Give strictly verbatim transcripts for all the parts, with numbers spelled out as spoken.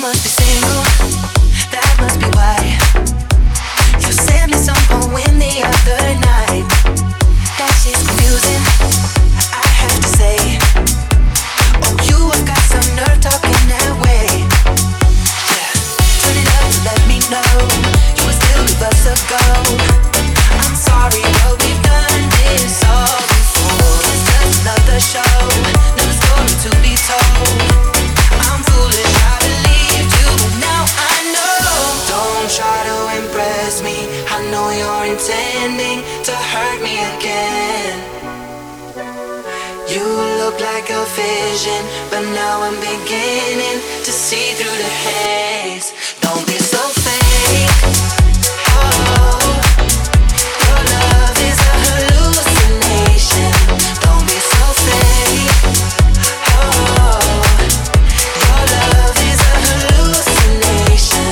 must be single, that must be why you sent me some poem the other night. That shit's confusing, I have to say. Oh, you have got some nerve talking that way. Yeah, turn it up to let me know you would still leave us a go. I'm sorry, but we've done this all before. It's just another show, another story to be told. I'm foolish, I believed you, but now I know. Don't try to impress me, I know you're intending to hurt me again. You look like a vision, but now I'm beginning to see through the haze. Don't be so fake. Oh, your love is a hallucination. Don't be so fake. Oh, your love is a hallucination.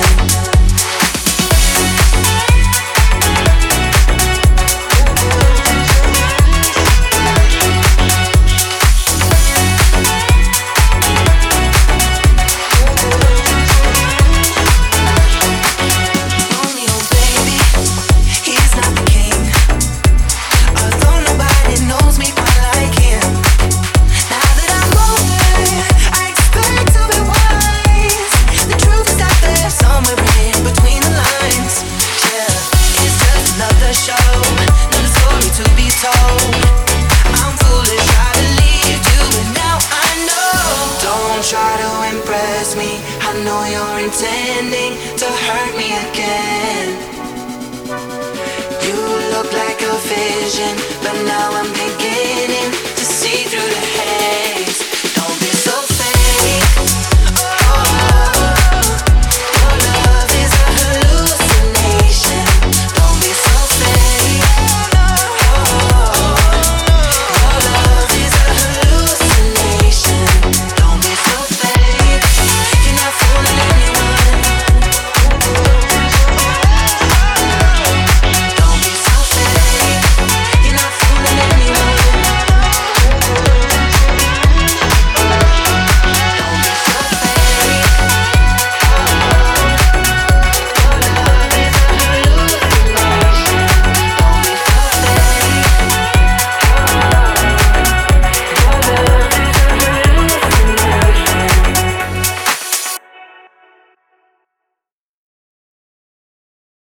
Romeo, baby, he's not the king. Although nobody knows me quite like him. Now that I'm older, I expect to be wise. The truth is out there somewhere in between the lines. Yeah, it's just another show, another story to be told. I'm foolish, I believed you, but now I know. Don't try to impress me, I know you're intending to hurt me again. You look like a vision, but now